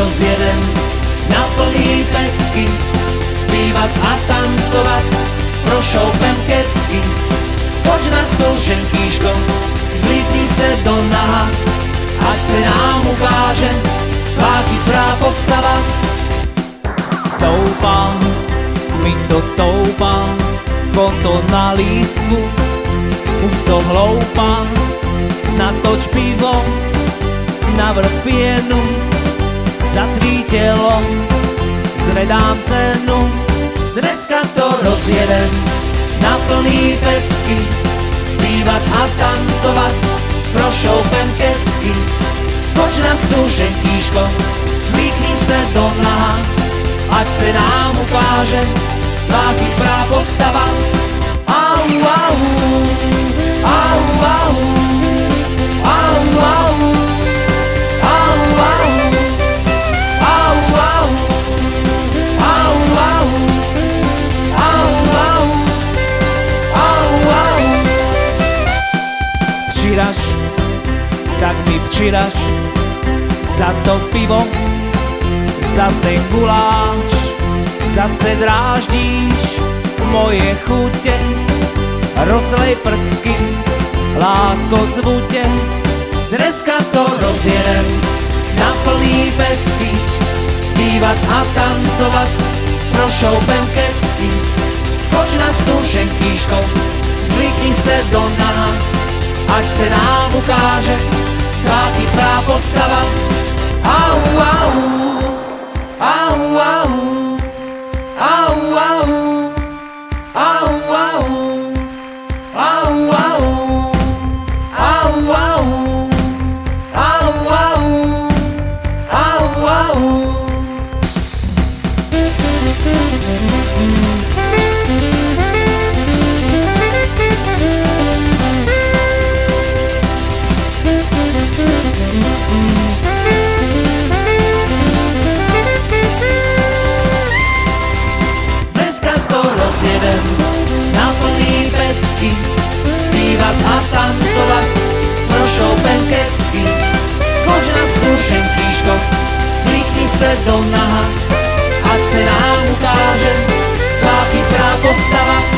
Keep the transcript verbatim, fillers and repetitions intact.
rozjedem na plný pecky, zpívat a tancovat, prošoupem kecky. Skoč na stůl, ženkýško, zvlíkni se do naha, ať se nám ukáže tvá kyprá postava. Stoupá, mi to stoupá, konto na lístku, už to hloupá, natoč pivo, navrch pienu, zatrý tělo, zvedám cenu. Dneska to rozjedem na plný pecky, zpívat a tancovat, prošoupem kecky. Skoč na stůl, ženkýško, zvlíkni se do naha, ať se nám ukáže tvá kyprá postava. Au, au, au, au, au, au, au, au, au, au, au, au, au, au, au. Včiraš, tak mi včiraš, za to pivo, za ten guláš, zase dráždíš moje chutě, rozlej prcky, lásko zvu tě. Dneska to rozjedem na plný pecky, zpívat a tancovat, prošoupem kecky. Skoč na stůl, ženkýško, zvlíkni se do naha, ať se nám ukáže tvá kyprá postava. Au, au, au, au, au, au, au, au, au, au, au, au, au, au, au, au. Rozjedem na plný pecky, zpívat a tancovat, prošoupem kecky. Skoč na stůl, ženkýško, zvlíkni se do naha, ať se nám ukáže tvá kyprá postava.